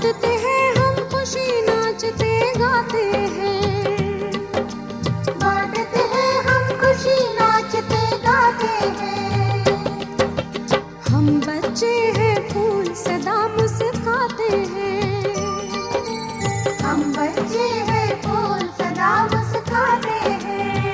बांटते हैं हम खुशी, नाचते गाते हैं। बांटते हैं हम खुशी, नाचते गाते हैं। हम बच्चे हैं फूल, सदा मुस्कुराते हैं। हम बच्चे हैं फूल, सदा मुस्कुराते हैं।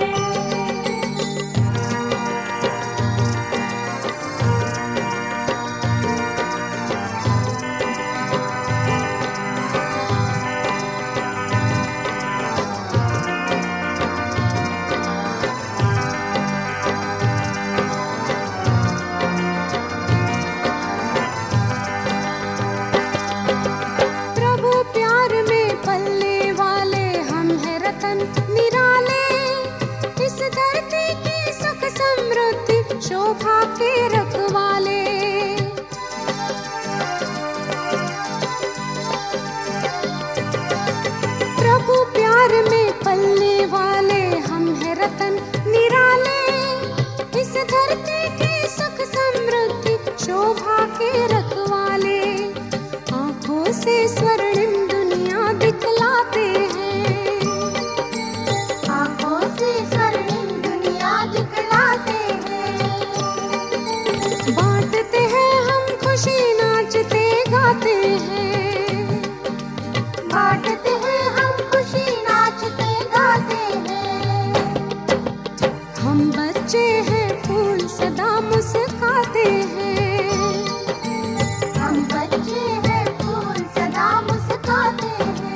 प्रभु प्यार में पलने वाले हम हैं रतन निराले। इस धरती की सुख समृद्धि शोभा के रखवाले। प्रभु प्यार में पलने वाले हम हैं रतन निराले। इस धरती की सुख समृद्धि शोभा के रखवाले। आँखों से स्वर्णिम दुनिया दिखलाते हैं। आँखों से स्वर्णिम दुनिया दिखलाते हैं। बांटते हैं हम खुशी, नाचते गाते हैं। बांटते हैं हम खुशी, नाचते गाते हैं। हम बच्चे हैं फूल, सदा मुस्कुराते हैं। हम बच्चे हैं फूल, सदा मुस्कुराते हैं।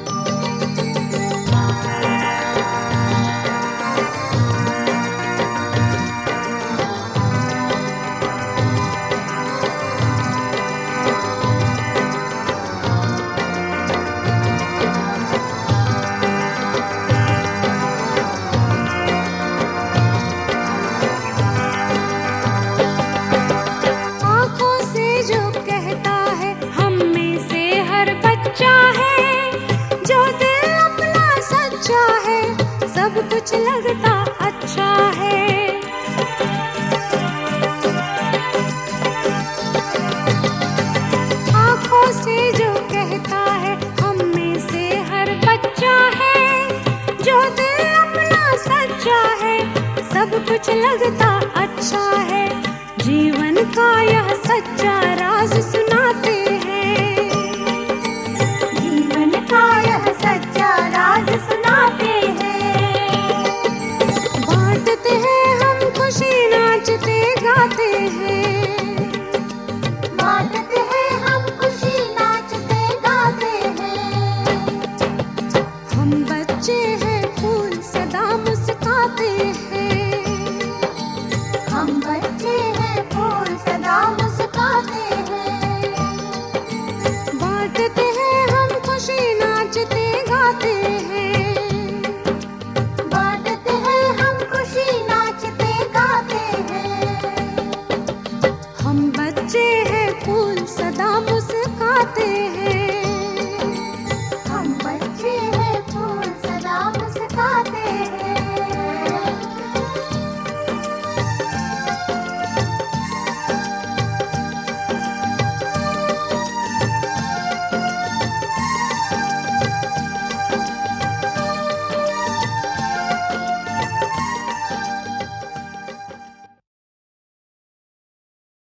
आँखों से जो कहता है हम में से हर बच्चा है। जो दिल अपना सच्चा है, सब कुछ लगता अच्छा है। आँखों से जो कहता है हम में से हर बच्चा है। जो दिल अपना सच्चा है, सब कुछ लगता अच्छा है। जीवन का यह सच्चा राज सुनाते